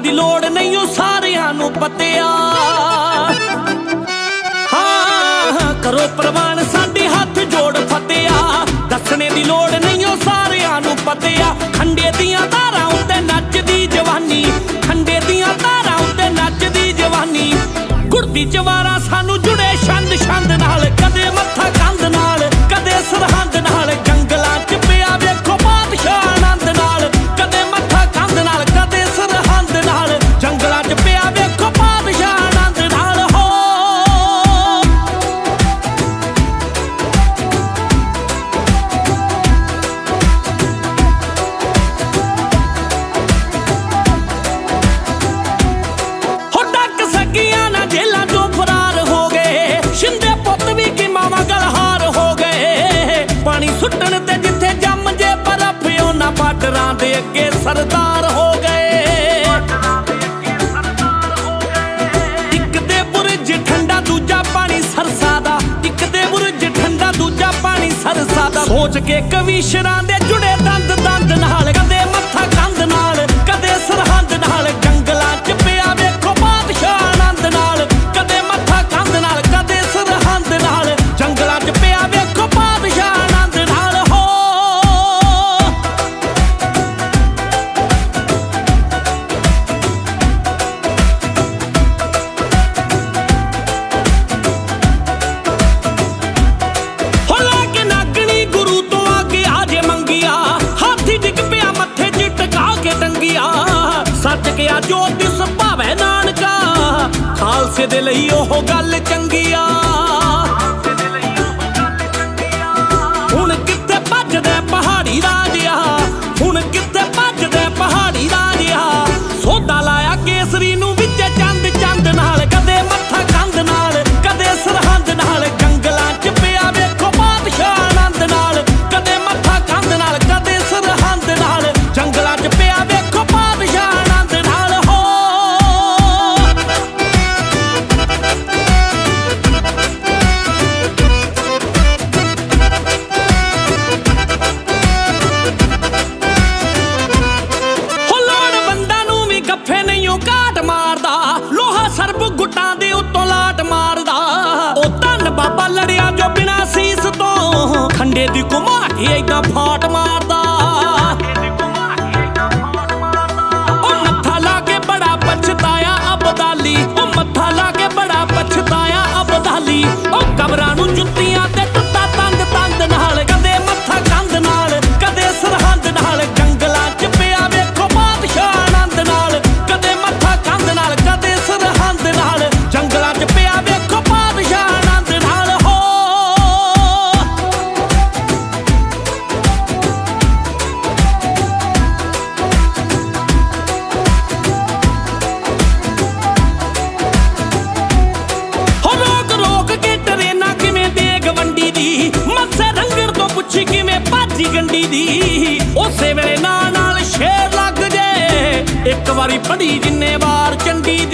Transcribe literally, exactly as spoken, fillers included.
दी लोड़ नहीं ओ सारियां नू पतिया। हाँ करो प्रवान साडी हाथ जोड़ फतिया, दसने दी लोड़ नहीं ओ सारियां नू पतिया। खंडे दियां तारां उत्ते नचदी जवानी, खंडे दियां तारां उत्ते नचदी जवानी। गुरदी जवारा सानू जुड़े छंद छंद नाल, कदे मत्था कंध नाल कदे सरहंद नाल। जंगलां च पिया वेखो बादशाह आनंद नाल, कदे मत्था कंध नाल कदे सरहंद नाल। जंगलां च पिया वेखो बादशाह आनंद नाल। हो हो डक सकियां ना जेलां चों फरार हो गए, शिंदे पुत्त भी कि मावां गलहार हो गए। पानी सुट्टण ते जिथे जम जे बर्फ उन्हां बार्डरां दे अगे सरदार हो गए। इक दे बुरज ठंडा दूजा पानी सरसा दा, इक दे बुरज ठंडा दूजा पानी सरसा दा। सोच के कवीशरां दे जुड़े दंद दंद नाल, कदे मत्था कंध नाल कदे सरहंद नाल। जंगलां च पिया वेखो बादशाह आनंद नाल, कदे मत्था कंध नाल कदे सरहंद नाल। जंगलां च पिया वेखो बादशाह आनंद नाल। हो हो लाके नागणी गुरु तो आके आजे मंगिया, हाथी डिग पिया मत्थे च टका के टंगिया। सच गया जो दिस भावे नानका, खालसे दे लई ओह गल चंगिया। हुण कित्थे भजदे पहाड़ी राजिया, हुण कित्थे भजदे पहाड़ी राजिया। सोधा लाया केसरी नू विच चंद चंद नाल, कदे मत्था कंध नाल कदे सरहंद नाल। जंगलां च पिया वेखो बादशाह आनंद नाल, कदे मत्था कंध नाल कदे सरहंद नाल। जंगलां च पिया वेखो बादशाह आनंद नाल। हो हो लोड़वंदां नू भी गफ्फे नहीं ओ घाट मारदा, लोहा सरब गुट्टां दे उत्तों लाट मारदा। ओ धन बाबा लड़िया जो बिना सीस तो, खंडे दी घुमा के ऐदां फाट मारदा। ओ मत्था ला के बड़ा पछताया अबदाली, ओ मत्था ला के बड़ा पछताया अबदाली। ओ कबरां नू जुत्तियां ते टुੱਟਾ तंद तंद नाल, कदे मत्था कंध नाल कदे सरहंद नाल। जंगलां च पिया वेखो बादशाह आनंद नाल, कदे मत्था कंध नाल कदे सरहंद नाल। जंगलां च पिया वेखो बादशाह आनंद नाल। हो हो रोक रोक के ट्रेनां किवें देग वंडी दी, मत्थे रंगण तो पुछी किवें भाजी गंडी दी। उसे वेले नाल नाल शेर लग जे, एक वारी पढ़ी जिन्ने वार चंडी